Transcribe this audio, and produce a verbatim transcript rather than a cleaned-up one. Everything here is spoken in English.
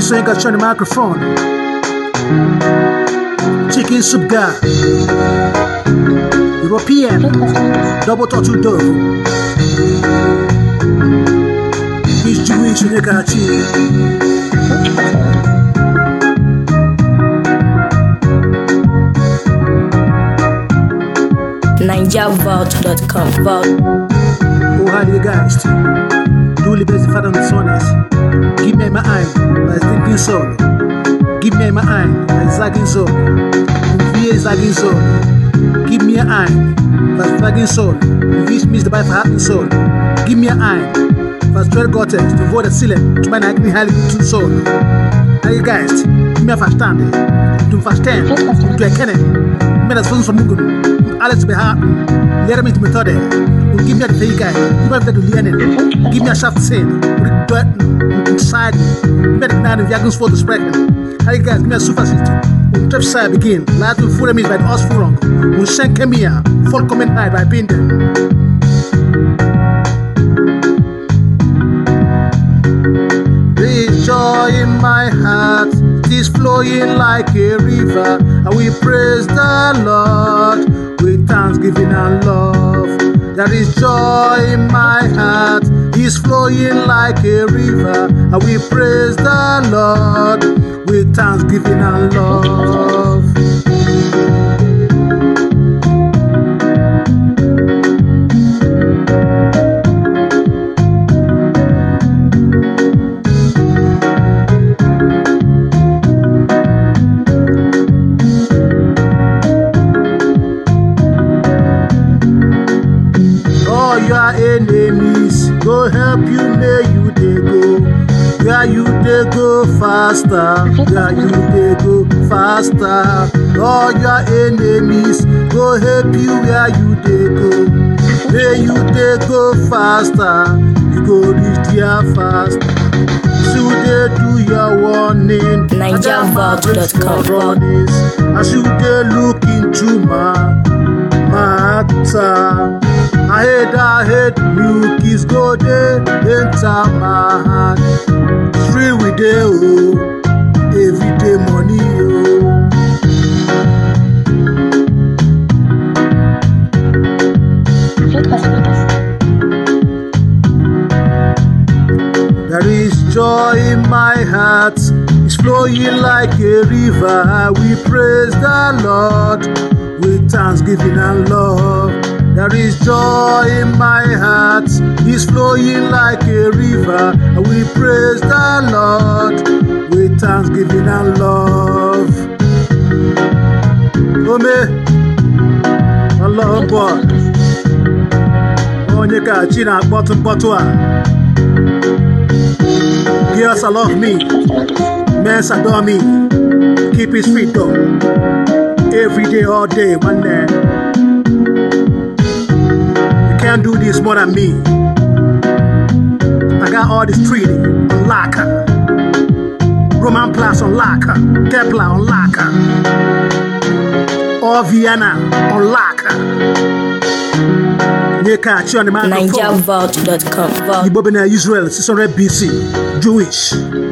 so ain't got turn the microphone. Chicken soup guy. European. Double torture dove. This Jewish in the country. Ninja Vault dot com. Vault. Oh, how do you guys? Do the best father on the songs. Give me my eye, by thinking soul. Give me my eye, by zagging soul. Via zagging soul. Give me an eye, by zagging soul. This means the Bible for happy soul. Give me an eye, by twelve gottes to vote the ceiling to my acne highly to soul. Now you guys, give me a fast stand. To fast stand, to a cannon. Me that's from Mugun. Alex be happy. Let me to method. Give me a fake guy. You have to learn. Give me a shaft scene. Inside me. Medic nine of Yagons for the spread. Hey guys, give me a super system. When trip side begin, light will follow me by the us for wrong. When Shank came here, full comment high by being there. There is joy in my heart. It is flowing like a river. And we praise the Lord with thanksgiving and love. There is joy in my heart, it's flowing like a river, and we praise the Lord with thanksgiving and love. Enemies go help you, may you they go. Where you they go faster, where you they go faster. All your enemies go help you, where you they go. May you they go faster, you go reach there fast. So they do your warning. Ninja Vault dot com. As you they look into my matter. I hate, I hate milk is go there, enter my hand. Free with the oh, everyday money oh. There is joy in my heart, it's flowing like a river. We praise the Lord with thanksgiving and love. There is joy in my heart, it's flowing like a river, and we praise the Lord with thanksgiving and love. Oh me, Allah boy. Oh nyeka china bottom bottom. Girls I love me, men adore me. Keep his feet up, every day, all day, one day. Can't do this more than me. I got all this treaty on locker, Roman Plus on locker, Kepler on locker, or Vienna on locker. You can't show the man. Ninja Vault dot com. You Bobina Israel six hundred B C, Jewish.